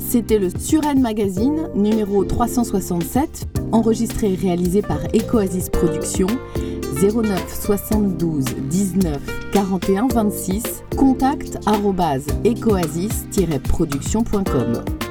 C'était le Suren Magazine, numéro 367, enregistré et réalisé par Ecoasis Productions, 09 72 19 41 26, contact@ecoasis-production.com.